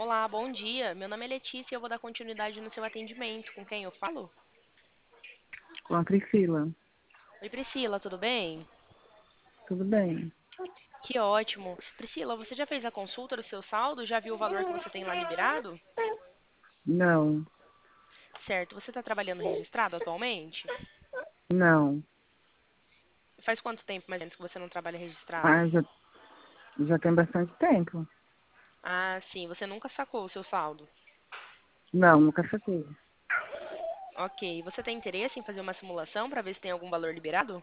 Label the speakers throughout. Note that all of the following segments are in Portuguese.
Speaker 1: Olá, bom dia. Meu nome é Letícia e eu vou dar continuidade no seu atendimento. Com quem eu falo?
Speaker 2: Com a Priscila.
Speaker 1: Oi, Priscila, tudo bem?
Speaker 2: Tudo bem?
Speaker 1: Que ótimo. Priscila, você já fez a consulta do seu saldo? Já viu o valor que você tem lá liberado?
Speaker 2: Não,
Speaker 1: Certo. Você está trabalhando registrado atualmente?
Speaker 2: não.
Speaker 1: Faz quanto tempo mais ou menos que você não trabalha registrado?
Speaker 2: Ah, já tem bastante tempo.
Speaker 1: Ah, sim. Você nunca sacou o seu saldo.
Speaker 2: Não, nunca saquei.
Speaker 1: Ok. Você tem interesse em fazer uma simulação para ver se tem algum valor liberado?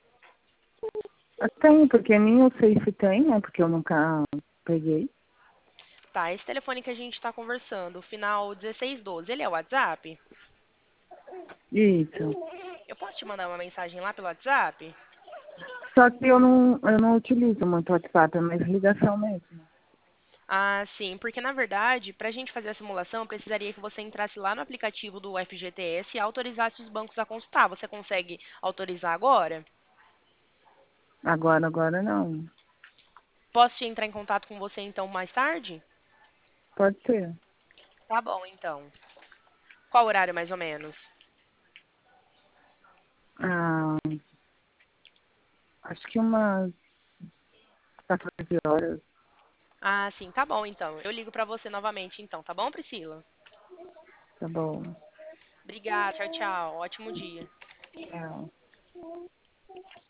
Speaker 2: Tem, porque nem eu sei se tem, né? Porque eu nunca peguei.
Speaker 1: Tá, esse telefone que a gente está conversando, o final 1612, ele é o WhatsApp?
Speaker 2: Isso.
Speaker 1: Eu posso te mandar uma mensagem lá pelo WhatsApp?
Speaker 2: Só que eu não utilizo muito o WhatsApp, é mais ligação mesmo.
Speaker 1: Ah, sim, porque na verdade, para a gente fazer a simulação, eu precisaria que você entrasse lá no aplicativo do FGTS e autorizasse os bancos a consultar. Você consegue autorizar agora?
Speaker 2: Agora não.
Speaker 1: Posso entrar em contato com você então mais tarde?
Speaker 2: Pode ser.
Speaker 1: Tá bom, então. Qual horário mais ou menos?
Speaker 2: Ah, acho que umas 14 horas.
Speaker 1: Ah, sim, tá bom então. Eu ligo para você novamente então, tá bom, Priscila?
Speaker 2: Tá bom.
Speaker 1: Obrigada, tchau, tchau. Ótimo dia.
Speaker 2: Tchau.